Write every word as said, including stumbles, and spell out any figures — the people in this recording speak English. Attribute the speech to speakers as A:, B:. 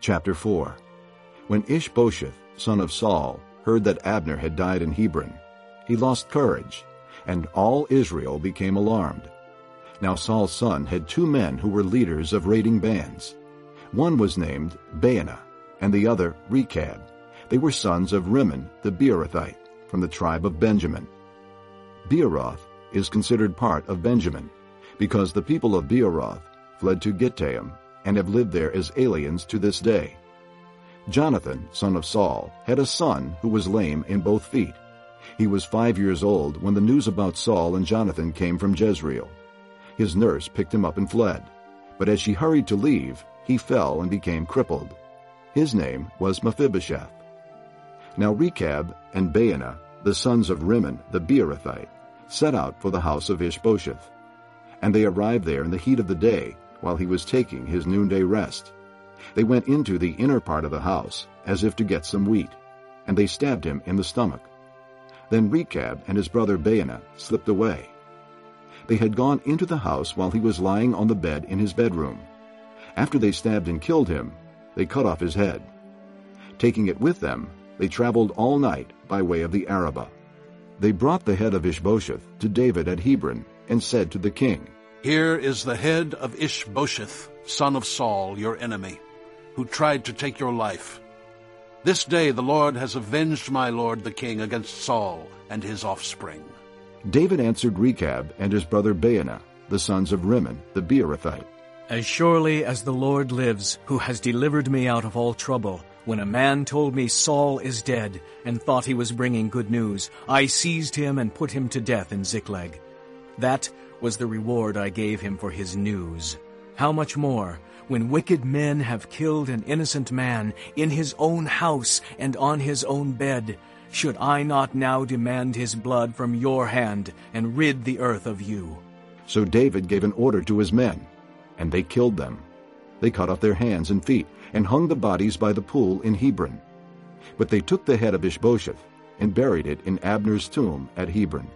A: Chapter four. When Ishbosheth, son of Saul, heard that Abner had died in Hebron, he lost courage, and all Israel became alarmed. Now Saul's son had two men who were leaders of raiding bands. One was named Baanah, and the other Rechab. They were sons of Rimmon the Beerothite, from the tribe of Benjamin. Beeroth is considered part of Benjamin, because the people of Beeroth fled to Gittaim and have lived there as aliens to this day. Jonathan, son of Saul, had a son who was lame in both feet. He was five years old when the news about Saul and Jonathan came from Jezreel. His nurse picked him up and fled, but as she hurried to leave, he fell and became crippled. His name was Mephibosheth. Now Rechab and Baanah, the sons of Rimmon the Beerothite, set out for the house of Ishbosheth. And they arrived there in the heat of the day, while he was taking his noonday rest. They went into the inner part of the house, as if to get some wheat, and they stabbed him in the stomach. Then Rechab and his brother Baanah slipped away. They had gone into the house while he was lying on the bed in his bedroom. After they stabbed and killed him, they cut off his head. Taking it with them, they traveled all night by way of the Arabah. They brought the head of Ishbosheth to David at Hebron, and said to the king,
B: "Here is the head of Ishbosheth, son of Saul, your enemy, who tried to take your life. This day the Lord has avenged my lord the king against Saul and his offspring."
A: David answered Rechab and his brother Baanah, the sons of Rimmon the Beerothite,
C: "As surely as the Lord lives, who has delivered me out of all trouble, when a man told me Saul is dead and thought he was bringing good news, I seized him and put him to death in Ziklag. That was the reward I gave him for his news. How much more, when wicked men have killed an innocent man in his own house and on his own bed, should I not now demand his blood from your hand and rid the earth of you?"
A: So David gave an order to his men, and they killed them. They cut off their hands and feet, and hung the bodies by the pool in Hebron. But they took the head of Ishbosheth, and buried it in Abner's tomb at Hebron.